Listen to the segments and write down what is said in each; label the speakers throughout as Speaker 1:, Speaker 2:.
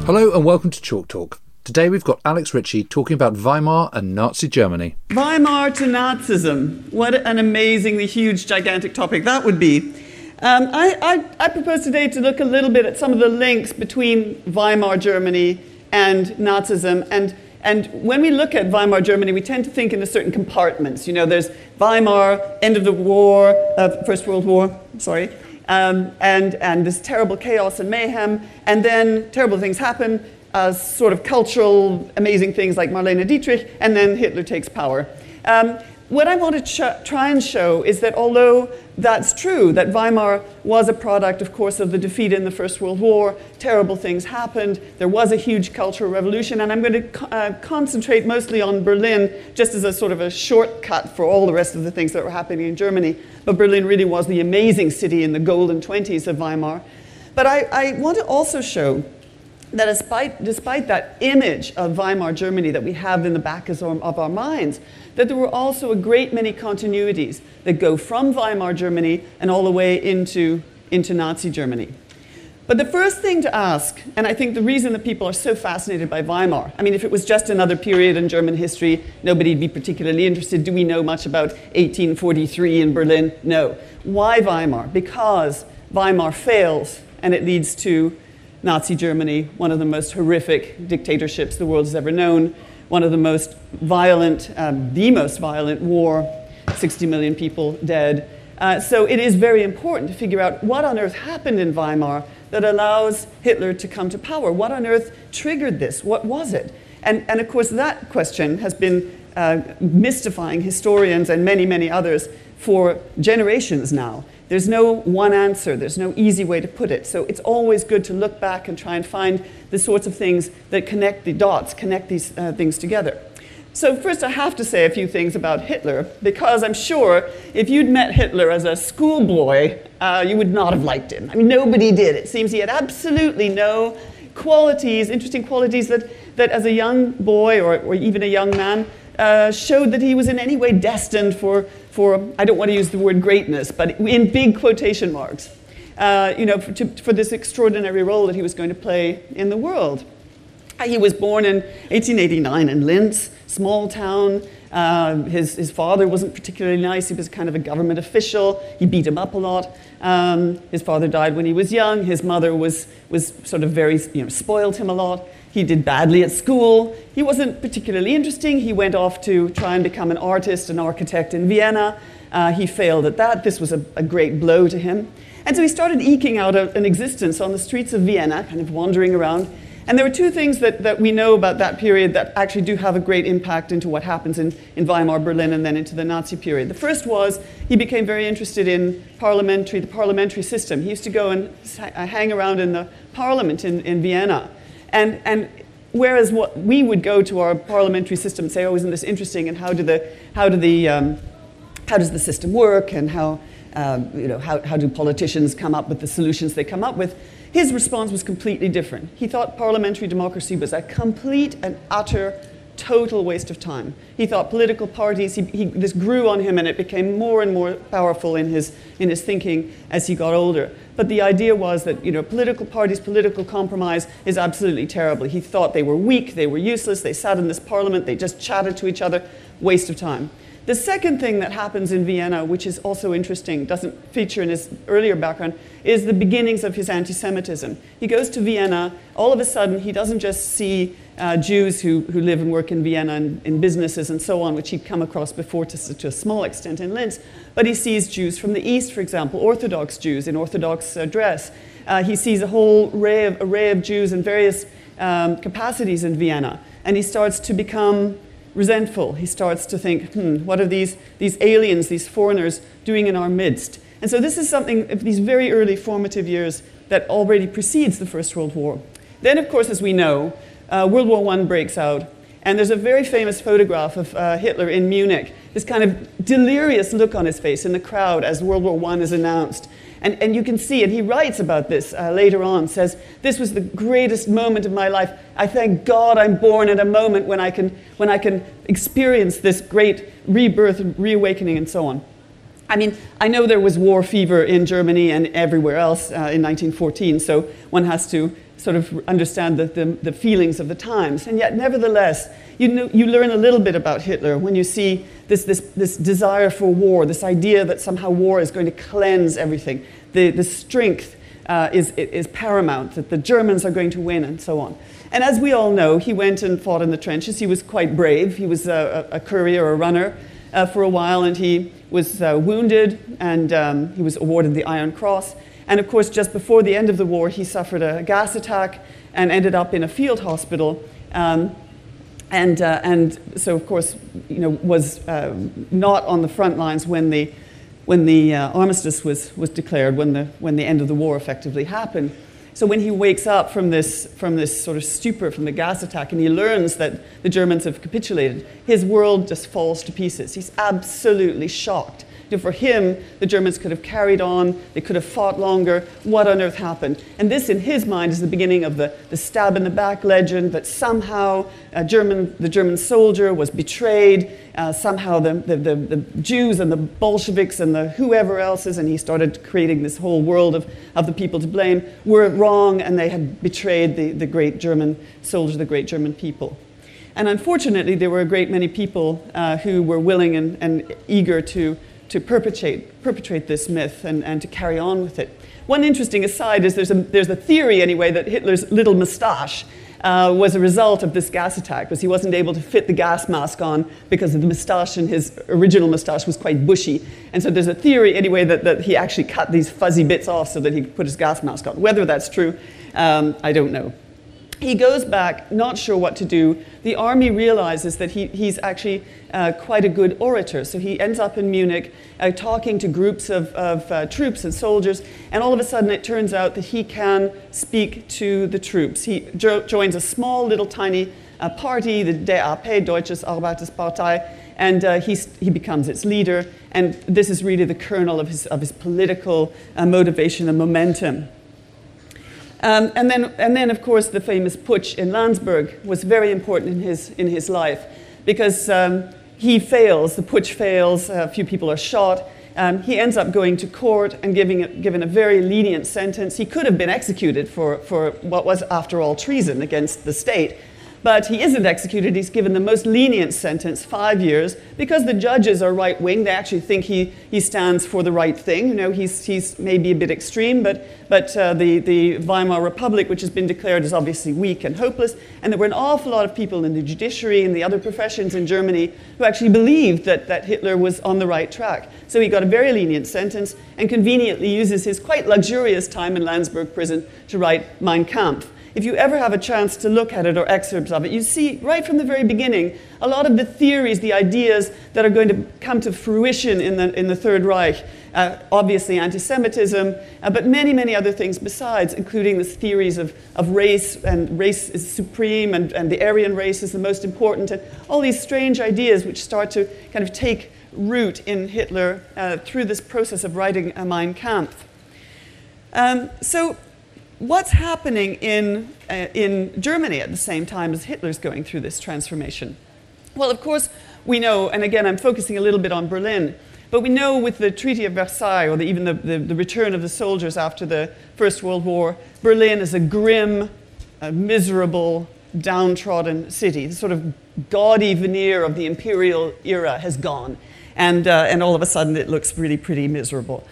Speaker 1: Hello and welcome to Chalk Talk. Today we've got Alex Ritchie talking about Weimar and Nazi Germany.
Speaker 2: Weimar to Nazism. What an amazingly huge, gigantic topic that would be. I propose today to look a little bit at some of the links between Weimar Germany and Nazism. And when we look at Weimar Germany, we tend to think in certain compartments. You know, there's Weimar, end of the war, First World War, and this terrible chaos and mayhem, and then terrible things happen, sort of cultural, amazing things like Marlene Dietrich, and then Hitler takes power. What I want to try and show is that although that's true, that Weimar was a product, of course, of the defeat in the First World War, terrible things happened, there was a huge cultural revolution, and I'm going to concentrate mostly on Berlin, just as a sort of a shortcut for all the rest of the things that were happening in Germany. But Berlin really was the amazing city in the golden 20s of Weimar. But I want to also show that despite that image of Weimar Germany that we have in the back of our minds, that there were also a great many continuities that go from Weimar Germany and all the way into Nazi Germany. But the first thing to ask, and I think the reason that people are so fascinated by Weimar, I mean, if it was just another period in German history, nobody'd be particularly interested. Do we know much about 1843 in Berlin? No. Why Weimar? Because Weimar fails, and it leads to Nazi Germany, one of the most horrific dictatorships the world has ever known, one of the most violent war, 60 million people dead. So it is very important to figure out what on earth happened in Weimar that allows Hitler to come to power. What on earth triggered this? What was it? And of course, that question has been mystifying historians and many, many others for generations now. There's no one answer. There's no easy way to put it. So it's always good to look back and try and find the sorts of things that connect the dots, connect these things together. So first I have to say a few things about Hitler, because I'm sure if you'd met Hitler as a schoolboy, you would not have liked him. I mean, nobody did. It seems he had absolutely no qualities, interesting qualities that as a young boy or even a young man showed that he was in any way destined for, I don't want to use the word greatness, but in big quotation marks, for this extraordinary role that he was going to play in the world. He was born in 1889 in Linz, small town. His father wasn't particularly nice. He was kind of a government official. He beat him up a lot. His father died when he was young. His mother was sort of very, spoiled him a lot. He did badly at school. He wasn't particularly interesting. He went off to try and become an artist, an architect in Vienna. He failed at that. This was a great blow to him. And so he started eking out an existence on the streets of Vienna, kind of wandering around. And there were two things that we know about that period that actually do have a great impact into what happens in Weimar, Berlin, and then into the Nazi period. The first was he became very interested in the parliamentary system. He used to go and hang around in the parliament in Vienna. And whereas what we would go to our parliamentary system and say, oh, isn't this interesting, and how does the system work, and how do politicians come up with the solutions they come up with, his response was completely different. He thought parliamentary democracy was a complete and utter, total waste of time. He thought political parties, this grew on him, and it became more and more powerful in his thinking as he got older. But the idea was that political parties, political compromise is absolutely terrible. He thought they were weak, they were useless, they sat in this parliament, they just chatted to each other, waste of time. The second thing that happens in Vienna, which is also interesting, doesn't feature in his earlier background, is the beginnings of his anti-Semitism. He goes to Vienna, all of a sudden he doesn't just see Jews who live and work in Vienna and in businesses and so on, which he'd come across before to a small extent in Linz, but he sees Jews from the East, for example, Orthodox Jews in Orthodox dress. He sees a whole array of Jews in various capacities in Vienna, and he starts to become resentful. He starts to think, what are these aliens, these foreigners doing in our midst? And so this is something of these very early formative years that already precedes the First World War. Then, of course, as we know, World War I breaks out, and there's a very famous photograph of Hitler in Munich, this kind of delirious look on his face in the crowd as World War I is announced. And you can see, and he writes about this later on, says, this was the greatest moment of my life. I thank God I'm born at a moment when I can experience this great rebirth and reawakening and so on. I mean, I know there was war fever in Germany and everywhere else in 1914, so one has to sort of understand the feelings of the times. And yet, nevertheless, you learn a little bit about Hitler when you see this desire for war, this idea that somehow war is going to cleanse everything. The strength is paramount, that the Germans are going to win, and so on. And as we all know, he went and fought in the trenches. He was quite brave. He was a courier, a runner for a while, and he was wounded, and he was awarded the Iron Cross. And of course, just before the end of the war, he suffered a gas attack and ended up in a field hospital. And so, of course, was not on the front lines when the armistice was declared, when the end of the war effectively happened. So when he wakes up from this sort of stupor from the gas attack, and he learns that the Germans have capitulated, his world just falls to pieces. He's absolutely shocked. For him, the Germans could have carried on, they could have fought longer. What on earth happened? And this, in his mind, is the beginning of the stab in the back legend, that somehow the German soldier was betrayed, somehow the Jews and the Bolsheviks and the whoever else's, and he started creating this whole world of the people to blame, were wrong, and they had betrayed the great German soldier, the great German people. And unfortunately, there were a great many people who were willing and eager to perpetrate this myth and to carry on with it. One interesting aside is there's a theory anyway that Hitler's little moustache was a result of this gas attack, because he wasn't able to fit the gas mask on because of the moustache, and his original moustache was quite bushy. And so there's a theory anyway that he actually cut these fuzzy bits off so that he could put his gas mask on. Whether that's true, I don't know. He goes back, not sure what to do. The army realizes that he's actually quite a good orator. So he ends up in Munich talking to groups of troops and soldiers. And all of a sudden, it turns out that he can speak to the troops. He joins a small, little, tiny party, the DAP, Deutsches Arbeiterspartei, and he becomes its leader. And this is really the kernel of his political motivation and momentum. And then, of course, the famous putsch in Landsberg was very important in his life, because he fails, the putsch fails, a few people are shot. He ends up going to court and given a very lenient sentence. He could have been executed for what was, after all, treason against the state. But he isn't executed. He's given the most lenient sentence, 5 years, because the judges are right-wing. They actually think he stands for the right thing. He's maybe a bit extreme, but the Weimar Republic, which has been declared, is obviously weak and hopeless. And there were an awful lot of people in the judiciary and the other professions in Germany who actually believed that Hitler was on the right track. So he got a very lenient sentence and conveniently uses his quite luxurious time in Landsberg prison to write Mein Kampf. If you ever have a chance to look at it or excerpts of it, you see right from the very beginning a lot of the theories, the ideas that are going to come to fruition in the Third Reich. Obviously anti-Semitism, but many, many other things besides, including the theories of race, and race is supreme, and the Aryan race is the most important, and all these strange ideas which start to kind of take root in Hitler through this process of writing a Mein Kampf. So what's happening in Germany at the same time as Hitler's going through this transformation? Well, of course, we know, and again, I'm focusing a little bit on Berlin, but we know with the Treaty of Versailles, or even the return of the soldiers after the First World War, Berlin is a grim, miserable, downtrodden city. The sort of gaudy veneer of the imperial era has gone, and all of a sudden it looks really pretty miserable.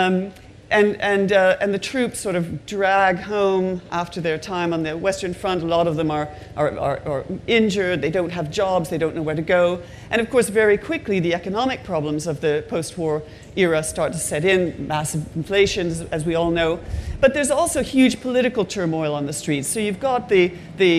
Speaker 2: And the troops sort of drag home after their time on the Western Front. A lot of them are injured, they don't have jobs, they don't know where to go. And of course, very quickly, the economic problems of the post-war era start to set in, massive inflation, as we all know. But there's also huge political turmoil on the streets. So you've got the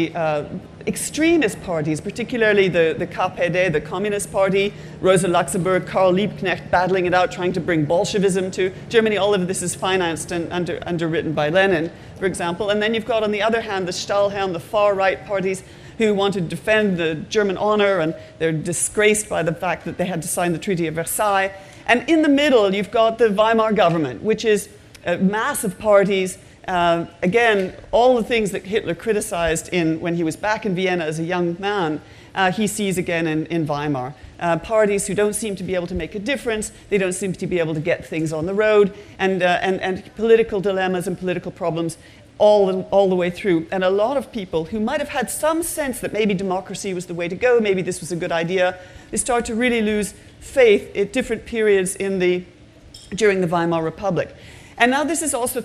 Speaker 2: extremist parties, particularly the KPD, the Communist Party, Rosa Luxemburg, Karl Liebknecht battling it out, trying to bring Bolshevism to Germany. All of this is financed and underwritten by Lenin, for example. And then you've got, on the other hand, the Stahlhelm, the far-right parties, who want to defend the German honor, and they're disgraced by the fact that they had to sign the Treaty of Versailles. And in the middle, you've got the Weimar government, which is massive parties. Again, all the things that Hitler criticized when he was back in Vienna as a young man, he sees again in Weimar. Parties who don't seem to be able to make a difference, they don't seem to be able to get things on the road, and political dilemmas and political problems all the way through. And a lot of people who might have had some sense that maybe democracy was the way to go, maybe this was a good idea, they start to really lose faith at different periods during the Weimar Republic. And now this is also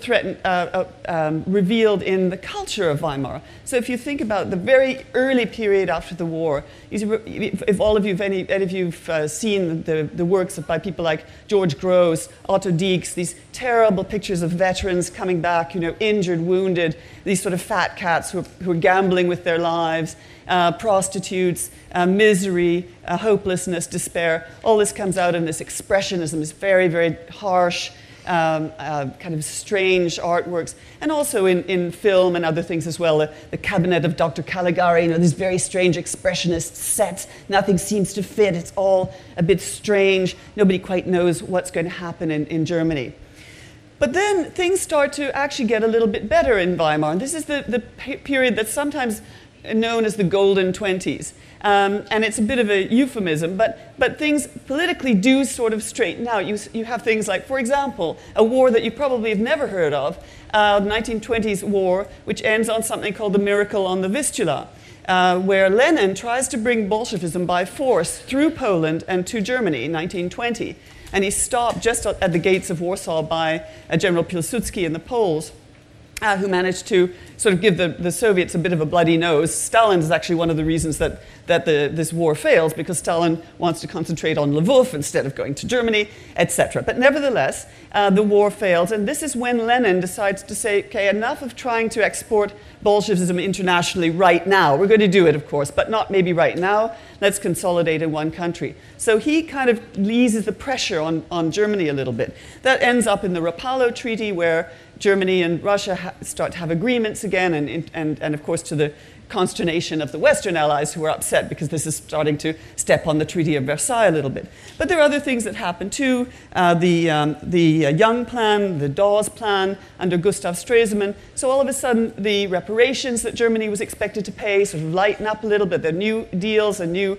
Speaker 2: revealed in the culture of Weimar. So if you think about the very early period after the war, if all of you, if any of you've seen the works by people like George Grosz, Otto Dix, these terrible pictures of veterans coming back, injured, wounded, these sort of fat cats who are gambling with their lives, prostitutes, misery, hopelessness, despair, all this comes out in this expressionism, this very, very harsh, kind of strange artworks, and also in film and other things as well. The Cabinet of Dr. Caligari, these very strange expressionist sets. Nothing seems to fit. It's all a bit strange. Nobody quite knows what's going to happen in Germany. But then things start to actually get a little bit better in Weimar. And this is the period that's sometimes known as the Golden 20s. And it's a bit of a euphemism, but things politically do sort of straighten out. You have things like, for example, a war that you probably have never heard of, the 1920s war, which ends on something called the Miracle on the Vistula, where Lenin tries to bring Bolshevism by force through Poland and to Germany in 1920. And he's stopped just at the gates of Warsaw by General Pilsudski and the Poles, who managed to sort of give the Soviets a bit of a bloody nose. Stalin is actually one of the reasons that this war fails, because Stalin wants to concentrate on Lvov instead of going to Germany, etc. But nevertheless, the war fails, and this is when Lenin decides to say, okay, enough of trying to export Bolshevism internationally right now. We're going to do it, of course, but not maybe right now. Let's consolidate in one country. So he kind of eases the pressure on Germany a little bit. That ends up in the Rapallo Treaty, where Germany and Russia start to have agreements again, and of course to the consternation of the Western allies, who are upset because this is starting to step on the Treaty of Versailles a little bit. But there are other things that happen too. The Young Plan, the Dawes Plan under Gustav Stresemann. So all of a sudden, the reparations that Germany was expected to pay sort of lighten up a little bit. There are new deals and new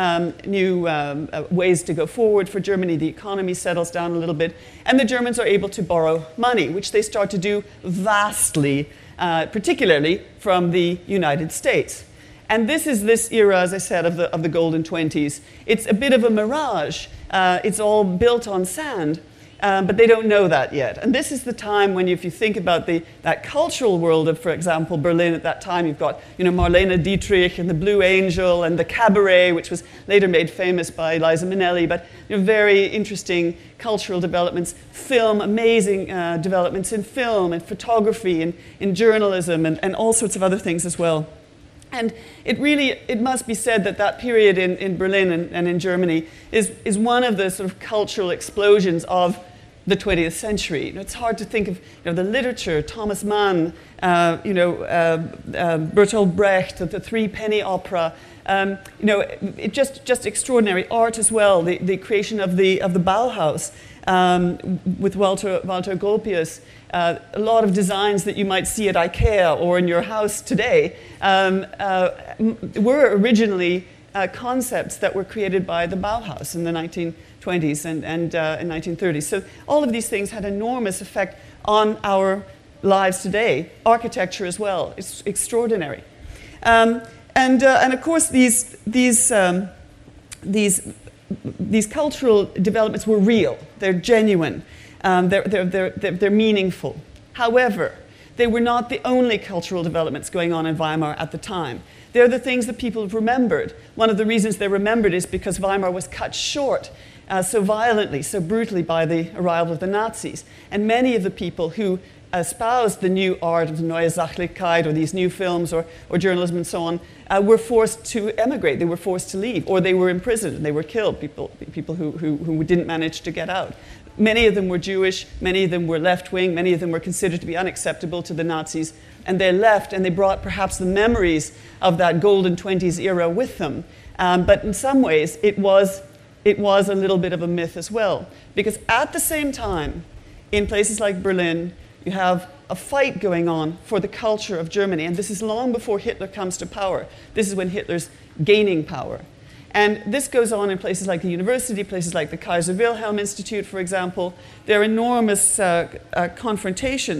Speaker 2: ways to go forward for Germany. The economy settles down a little bit, and the Germans are able to borrow money, which they start to do vastly, particularly from the United States. And this is this era, as I said, of the Golden 20s. It's a bit of a mirage. It's all built on sand. But they don't know that yet. And this is the time when, if you think about that cultural world of, for example, Berlin at that time, you've got Marlene Dietrich and the Blue Angel and the Cabaret, which was later made famous by Liza Minnelli, but very interesting cultural developments, film, amazing developments in film and photography and in journalism and all sorts of other things as well. And it must be said that period in Berlin and in Germany is one of the sort of cultural explosions of the 20th century. It's hard to think of the literature, Thomas Mann, Bertolt Brecht, the Three Penny Opera. It just extraordinary art as well. The creation of the Bauhaus with Walter Gropius. A lot of designs that you might see at IKEA or in your house today were originally concepts that were created by the Bauhaus in the 1920s and 1930s. So all of these things had enormous effect on our lives today. Architecture as well. It's extraordinary. And of course, these cultural developments were real. They're genuine. They're meaningful. However, they were not the only cultural developments going on in Weimar at the time. They're the things that people have remembered. One of the reasons they're remembered is because Weimar was cut short so violently, so brutally by the arrival of the Nazis. And many of the people who espoused the new art of the Neue Sachlichkeit or these new films or journalism and so on were forced to emigrate. They were forced to leave, or they were imprisoned and they were killed, people who didn't manage to get out. Many of them were Jewish, many of them were left-wing, many of them were considered to be unacceptable to the Nazis, and they left and they brought perhaps the memories of that Golden 20s era with them. But in some ways, it was a little bit of a myth as well, because at the same time, in places like Berlin, you have a fight going on for the culture of Germany, and this is long before Hitler comes to power. This is when Hitler's gaining power. And this goes on in places like the university, places like the Kaiser Wilhelm Institute, for example. There are enormous confrontations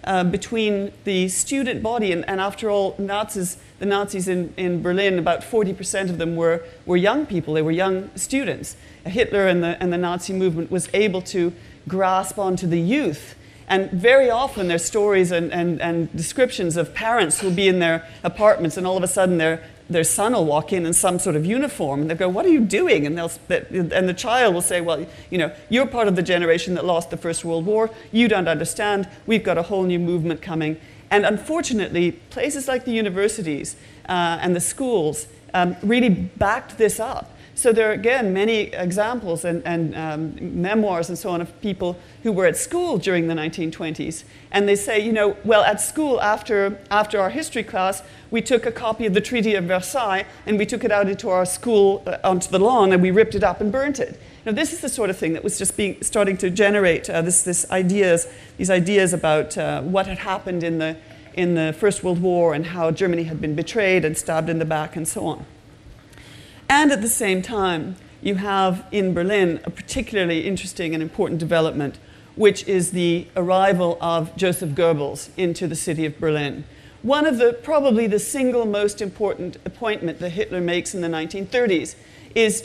Speaker 2: between the student body, and after all, the Nazis in Berlin, about 40% of them were young people. They were young students. Hitler and the Nazi movement was able to grasp onto the youth. And very often there's stories and descriptions of parents who'll be in their apartments, and all of a sudden their son will walk in some sort of uniform, and they'll go, "What are you doing?" And the child will say, "Well, you're part of the generation that lost the First World War. You don't understand. We've got a whole new movement coming." And unfortunately, places like the universities and the schools really backed this up. So there are, again, many examples and memoirs and so on of people who were at school during the 1920s. And they say, well, at school, after our history class, we took a copy of the Treaty of Versailles, and we took it out into our school, onto the lawn, and we ripped it up and burnt it. Now, this is the sort of thing that was just starting to generate these ideas about what had happened in the First World War and how Germany had been betrayed and stabbed in the back and so on. And at the same time, you have in Berlin a particularly interesting and important development, which is the arrival of Joseph Goebbels into the city of Berlin. One of probably the single most important appointment that Hitler makes in the 1930s is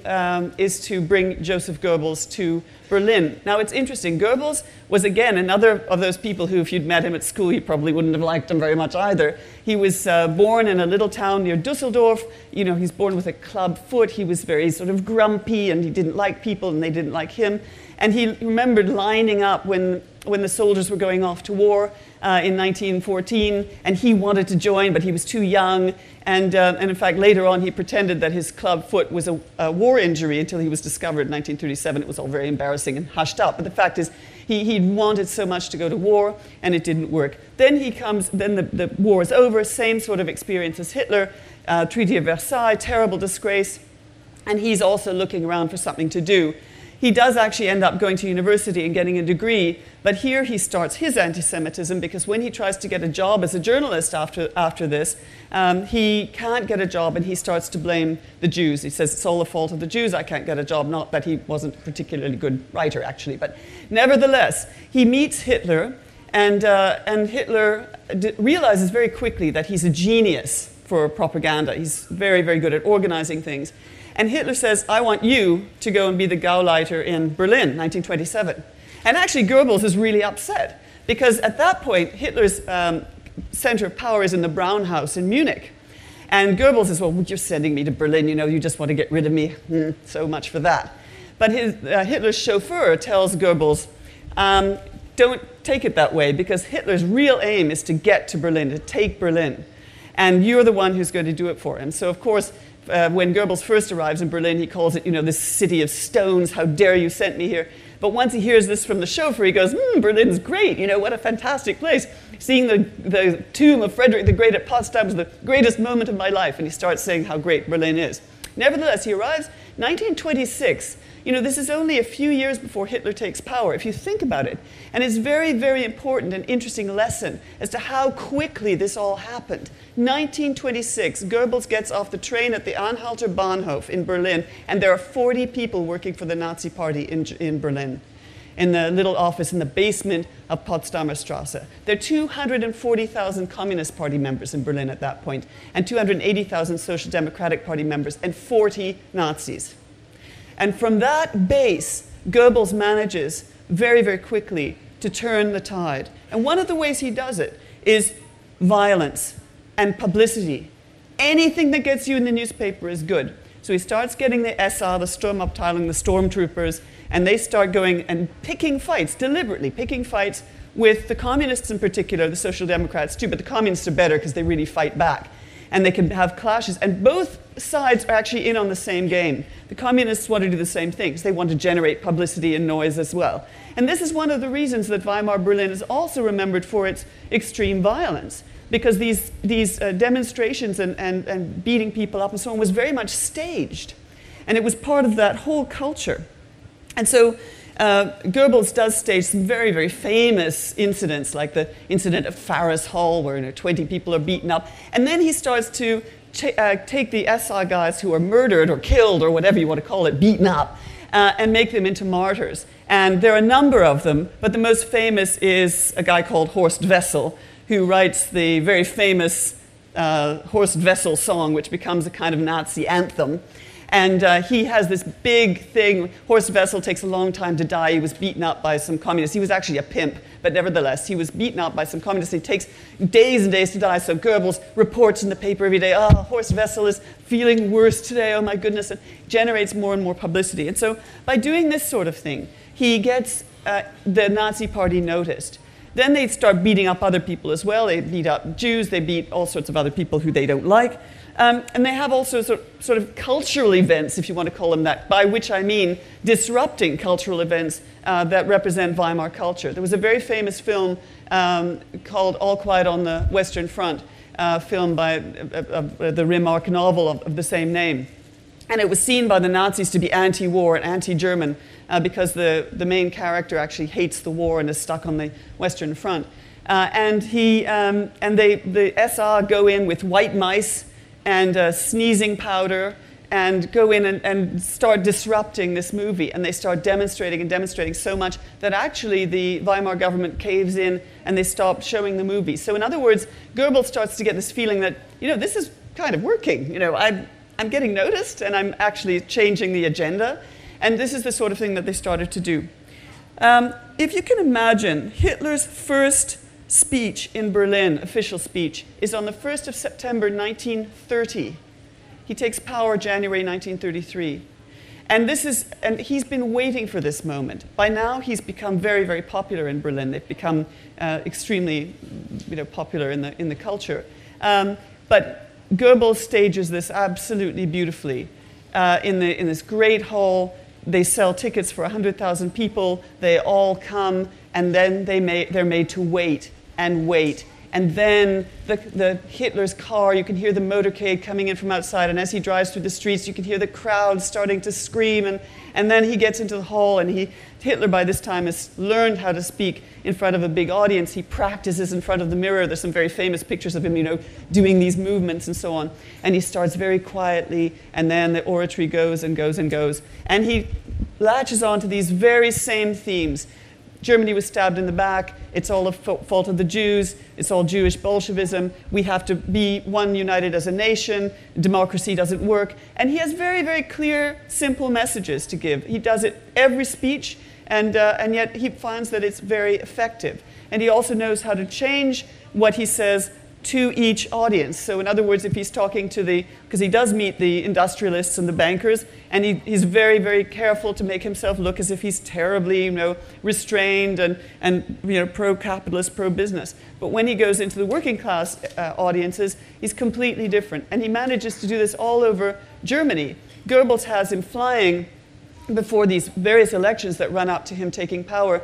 Speaker 2: to bring Joseph Goebbels to Berlin. Now, it's interesting. Goebbels was, again, another of those people who, if you'd met him at school, you probably wouldn't have liked him very much either. He was born in a little town near Dusseldorf. He's born with a club foot. He was very sort of grumpy, and he didn't like people, and they didn't like him. And he remembered lining up when the soldiers were going off to war in 1914, and he wanted to join, but he was too young. And in fact, later on, he pretended that his club foot was a war injury until he was discovered in 1937. It was all very embarrassing and hushed up. But the fact is, he wanted so much to go to war, and it didn't work. Then the war is over, same sort of experience as Hitler, Treaty of Versailles, terrible disgrace, and he's also looking around for something to do. He does actually end up going to university and getting a degree, but here he starts his anti-Semitism, because when he tries to get a job as a journalist after this, he can't get a job, and he starts to blame the Jews. He says, it's all the fault of the Jews, I can't get a job. Not that he wasn't a particularly good writer, actually, but nevertheless, he meets Hitler, and Hitler realizes very quickly that he's a genius for propaganda. He's very, very good at organizing things. And Hitler says, I want you to go and be the Gauleiter in Berlin, 1927. And actually, Goebbels is really upset, because at that point, Hitler's center of power is in the Braun House in Munich. And Goebbels says, well, you're sending me to Berlin, you just want to get rid of me. So much for that. But Hitler's chauffeur tells Goebbels, don't take it that way, because Hitler's real aim is to get to Berlin, to take Berlin. And you're the one who's going to do it for him. So, of course, when Goebbels first arrives in Berlin, he calls it, this city of stones, how dare you send me here. But once he hears this from the chauffeur, he goes, Berlin's great, what a fantastic place. Seeing the tomb of Frederick the Great at Potsdam was the greatest moment of my life, and he starts saying how great Berlin is. Nevertheless, he arrives 1926. This is only a few years before Hitler takes power, if you think about it. And it's very, very important and interesting lesson as to how quickly this all happened. 1926, Goebbels gets off the train at the Anhalter Bahnhof in Berlin, and there are 40 people working for the Nazi Party in Berlin, in the little office in the basement of Potsdamer Straße. There are 240,000 Communist Party members in Berlin at that point, and 280,000 Social Democratic Party members, and 40 Nazis. And from that base, Goebbels manages very, very quickly to turn the tide. And one of the ways he does it is violence and publicity. Anything that gets you in the newspaper is good. So he starts getting the SA, the Sturmabteilung, the stormtroopers, and they start going and picking fights, deliberately picking fights with the communists in particular, the Social Democrats too, but the communists are better because they really fight back. And they can have clashes, and both sides are actually in on the same game. The communists want to do the same things. They want to generate publicity and noise as well. And this is one of the reasons that Weimar Berlin is also remembered for its extreme violence, because these demonstrations and beating people up and so on was very much staged. And it was part of that whole culture. And so Goebbels does stage some very, very famous incidents, like the incident at Farris Hall, where 20 people are beaten up. And then he starts to take the SA guys who are murdered or killed or whatever you want to call it, beaten up, and make them into martyrs. And there are a number of them, but the most famous is a guy called Horst Wessel, who writes the very famous Horst Wessel song, which becomes a kind of Nazi anthem. And he has this big thing. Horst Wessel takes a long time to die. He was beaten up by some communists. He was actually a pimp, but nevertheless, he was beaten up by some communists. He takes days and days to die. So Goebbels reports in the paper every day, oh, Horst Wessel is feeling worse today, oh my goodness, and generates more and more publicity. And so by doing this sort of thing, he gets the Nazi party noticed. Then they start beating up other people as well. They beat up Jews. They beat all sorts of other people who they don't like. And they have also sort of cultural events, if you want to call them that, by which I mean disrupting cultural events that represent Weimar culture. There was a very famous film called All Quiet on the Western Front, filmed by the Remarque novel of the same name. And it was seen by the Nazis to be anti-war and anti-German because the main character actually hates the war and is stuck on the Western Front. The SA go in with white mice and sneezing powder and go in and start disrupting this movie. And they start demonstrating so much that actually the Weimar government caves in and they stop showing the movie. So in other words, Goebbels starts to get this feeling that, this is kind of working. I'm getting noticed and I'm actually changing the agenda. And this is the sort of thing that they started to do. If you can imagine, Hitler's first speech in Berlin, official speech, is on the 1st of September 1930. He takes power January 1933. And he's been waiting for this moment. By now, he's become very, very popular in Berlin. They've become extremely popular in the culture. But Goebbels stages this absolutely beautifully. In this great hall, they sell tickets for 100,000 people. They all come, and then they're made to wait and wait. And then the Hitler's car, you can hear the motorcade coming in from outside, and as he drives through the streets, you can hear the crowd starting to scream, and then he gets into the hall, and Hitler by this time has learned how to speak in front of a big audience. He practices in front of the mirror. There's some very famous pictures of him, doing these movements and so on. And he starts very quietly, and then the oratory goes and goes and goes. And he latches on to these very same themes. Germany was stabbed in the back. It's all the fault of the Jews. It's all Jewish Bolshevism. We have to be one united as a nation. Democracy doesn't work. And he has very, very clear, simple messages to give. He does it every speech, and yet he finds that it's very effective. And he also knows how to change what he says to each audience. So in other words, if he's talking to because he does meet the industrialists and the bankers, and he's very, very careful to make himself look as if he's terribly, restrained and pro-capitalist, pro-business. But when he goes into the working class audiences, he's completely different. And he manages to do this all over Germany. Goebbels has him flying before these various elections that run up to him taking power.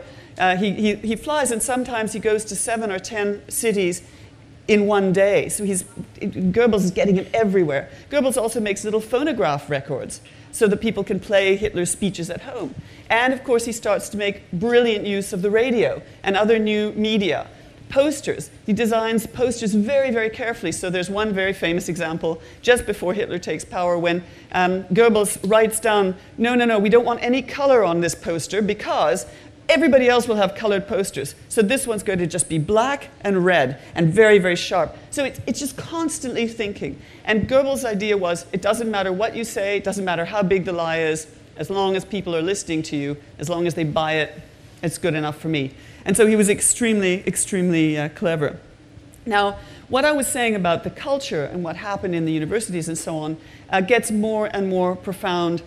Speaker 2: He flies, and sometimes he goes to 7 or 10 cities in one day. So Goebbels is getting him everywhere. Goebbels also makes little phonograph records so that people can play Hitler's speeches at home. And of course, he starts to make brilliant use of the radio and other new media. Posters. He designs posters very, very carefully. So there's one very famous example just before Hitler takes power when Goebbels writes down, no, we don't want any color on this poster because everybody else will have colored posters. So this one's going to just be black and red and very, very sharp. So it's just constantly thinking. And Goebbels' idea was, it doesn't matter what you say, it doesn't matter how big the lie is, as long as people are listening to you, as long as they buy it, it's good enough for me. And so he was extremely, extremely clever. Now, what I was saying about the culture and what happened in the universities and so on gets more and more profound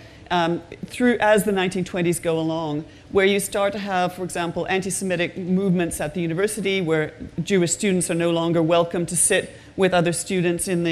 Speaker 2: as the 1920s go along, where you start to have, for example, anti-Semitic movements at the university, where Jewish students are no longer welcome to sit with other students in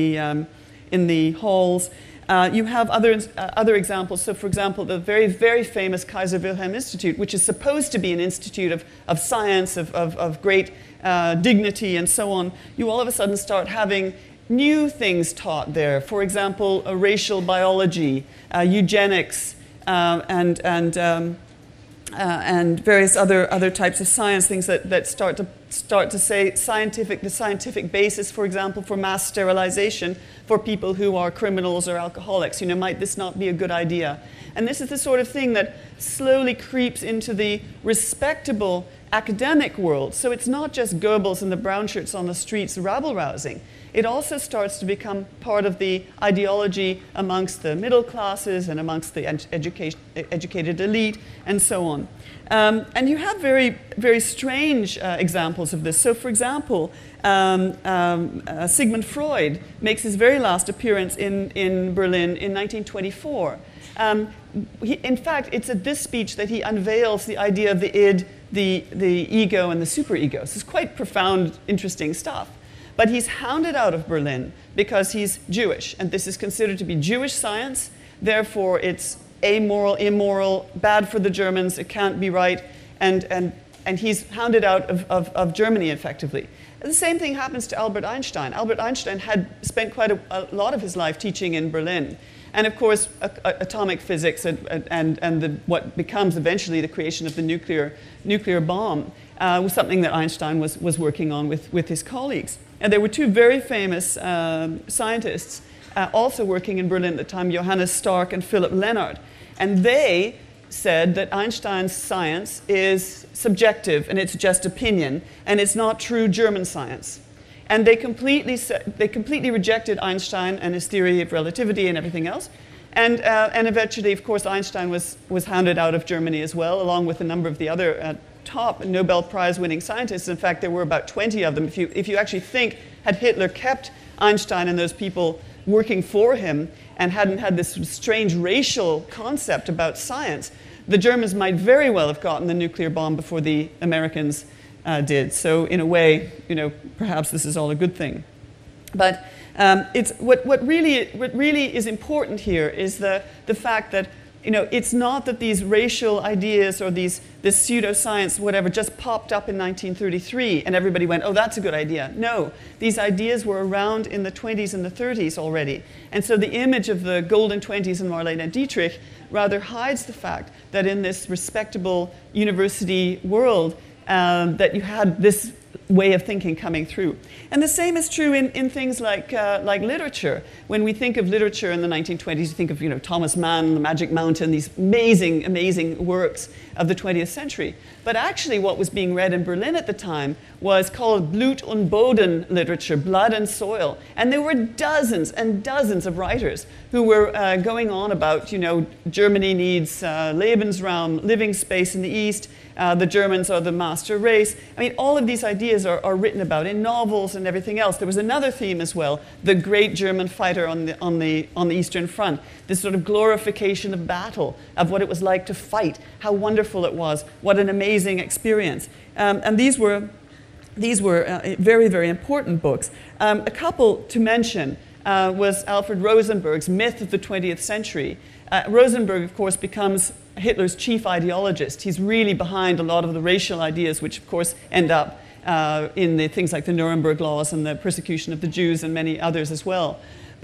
Speaker 2: the halls. You have other examples. So, for example, the very, very famous Kaiser Wilhelm Institute, which is supposed to be an institute of science, of great dignity, and so on. You all of a sudden start having new things taught there. For example, racial biology, eugenics, and and various other types of science, things that start to say the scientific basis, for example, for mass sterilization for people who are criminals or alcoholics. Might this not be a good idea? And this is the sort of thing that slowly creeps into the respectable academic world. So it's not just Goebbels and the brown shirts on the streets rabble-rousing. It also starts to become part of the ideology amongst the middle classes and amongst the educated elite and so on. And you have very, very strange examples of this. So, for example, Sigmund Freud makes his very last appearance in Berlin in 1924. In fact, it's at this speech that he unveils the idea of the id, the ego, and the superego. This is quite profound, interesting stuff. But he's hounded out of Berlin because he's Jewish, and this is considered to be Jewish science. Therefore, it's amoral, immoral, bad for the Germans, it can't be right, and he's hounded out of Germany, effectively. And the same thing happens to Albert Einstein. Albert Einstein had spent quite a lot of his life teaching in Berlin. And of course, atomic physics and what becomes eventually the creation of the nuclear bomb was something that Einstein was working on with his colleagues. And there were two very famous scientists also working in Berlin at the time, Johannes Stark and Philipp Lenard. And they said that Einstein's science is subjective and it's just opinion, and it's not true German science. And they completely rejected Einstein and his theory of relativity and everything else. And eventually, of course, Einstein was hounded out of Germany as well, along with a number of the other top Nobel Prize-winning scientists. In fact, there were about 20 of them. If you actually think, had Hitler kept Einstein and those people working for him and hadn't had this strange racial concept about science, the Germans might very well have gotten the nuclear bomb before the Americans did. So in a way, perhaps this is all a good thing. But it's what really is important here is the fact that it's not that these racial ideas or this pseudoscience, whatever, just popped up in 1933 and everybody went, oh, that's a good idea. No, these ideas were around in the 20s and the 30s already. And so the image of the golden 20s and Marlene Dietrich rather hides the fact that in this respectable university world, that you had this way of thinking coming through. And the same is true in things like literature. When we think of literature in the 1920s, you think of Thomas Mann, The Magic Mountain, these amazing, amazing works of the 20th century. But actually what was being read in Berlin at the time was called Blut und Boden literature, blood and soil. And there were dozens and dozens of writers who were going on about, Germany needs Lebensraum, living space in the East, the Germans are the master race. I mean, all of these ideas are written about in novels and everything else. There was another theme as well, the great German fighter on the Eastern Front, this sort of glorification of battle, of what it was like to fight, how wonderful it was, what an amazing experience. And these were very, very important books. A couple to mention was Alfred Rosenberg's Myth of the 20th Century. Rosenberg, of course, becomes Hitler's chief ideologist. He's really behind a lot of the racial ideas, which, of course, end up in the things like the Nuremberg laws and the persecution of the Jews and many others as well.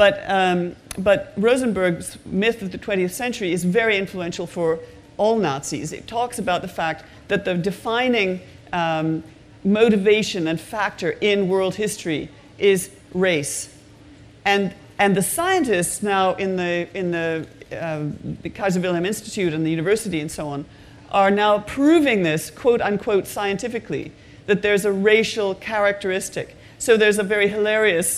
Speaker 2: But Rosenberg's Myth of the 20th Century is very influential for all Nazis. It talks about the fact that the defining motivation and factor in world history is race. And the scientists now in the Kaiser Wilhelm Institute and the university and so on are now proving this, quote unquote, scientifically, that there's a racial characteristic. So there's a very hilarious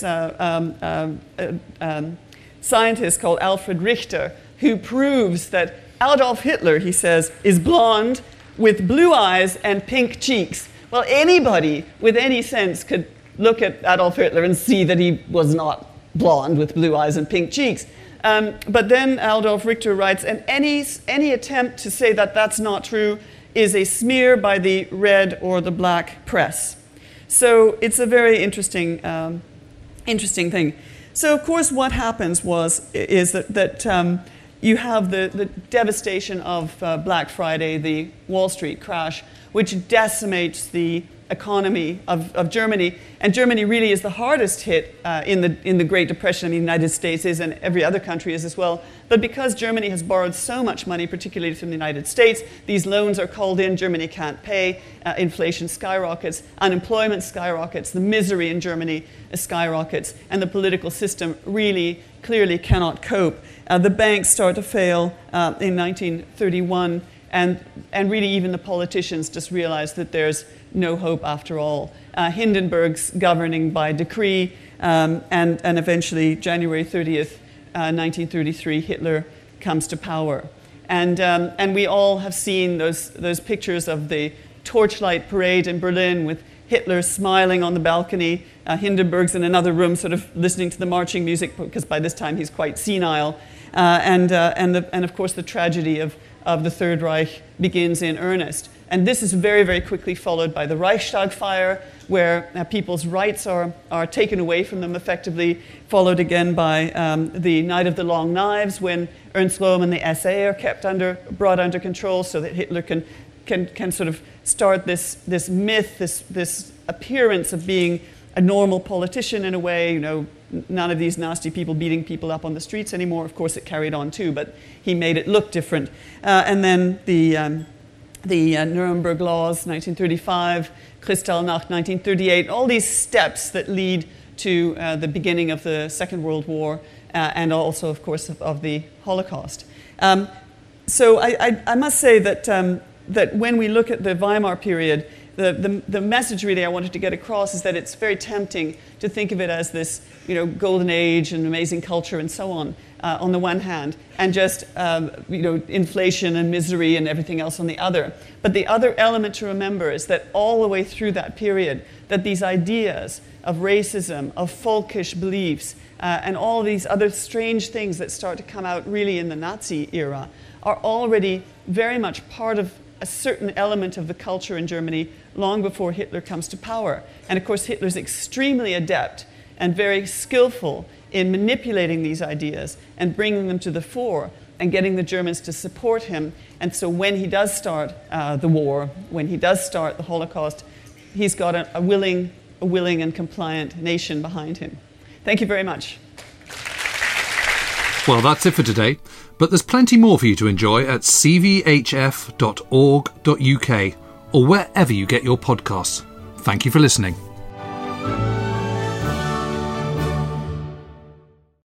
Speaker 2: scientist called Alfred Richter who proves that Adolf Hitler, he says, is blonde with blue eyes and pink cheeks. Well, anybody with any sense could look at Adolf Hitler and see that he was not blonde with blue eyes and pink cheeks. But then Adolf Richter writes, and any attempt to say that that's not true is a smear by the red or the black press. So it's a very interesting thing. So of course what happens is that you have the devastation of Black Friday, the Wall Street crash, which decimates the economy of Germany. And Germany really is the hardest hit in the Great Depression. I mean, the United States is, and every other country is as well. But because Germany has borrowed so much money, particularly from the United States, these loans are called in, Germany can't pay, inflation skyrockets, unemployment skyrockets, the misery in Germany skyrockets, and the political system really clearly cannot cope. The banks start to fail in 1931, and really even the politicians just realize that there's no hope after all. Hindenburg's governing by decree, and eventually January 30th, 1933, Hitler comes to power. And we all have seen those pictures of the torchlight parade in Berlin with Hitler smiling on the balcony. Hindenburg's in another room sort of listening to the marching music because by this time he's quite senile. And of course the tragedy of the Third Reich begins in earnest. And this is very, very quickly followed by the Reichstag fire, where people's rights are taken away from them effectively, followed again by the Night of the Long Knives, when Ernst Röhm and the SA are brought under control so that Hitler can sort of start this myth, this appearance of being a normal politician in a way, you know, none of these nasty people beating people up on the streets anymore. Of course, it carried on too, but he made it look different. And then the Nuremberg Laws, 1935, Kristallnacht, 1938, all these steps that lead to the beginning of the Second World War and also, of course, of the Holocaust. So I must say that when we look at the Weimar period, the message really I wanted to get across is that it's very tempting to think of it as this, you know, golden age and amazing culture and so on the one hand, and just you know, inflation and misery and everything else on the other. But the other element to remember is that all the way through that period, that these ideas of racism, of folkish beliefs, and all these other strange things that start to come out really in the Nazi era are already very much part of a certain element of the culture in Germany long before Hitler comes to power. And of course, Hitler's extremely adept and very skillful in manipulating these ideas and bringing them to the fore and getting the Germans to support him. And so when he does start the war, when he does start the Holocaust, he's got a willing and compliant nation behind him. Thank you very much.
Speaker 1: Well, that's it for today, but there's plenty more for you to enjoy at cvhf.org.uk or wherever you get your podcasts. Thank you for listening.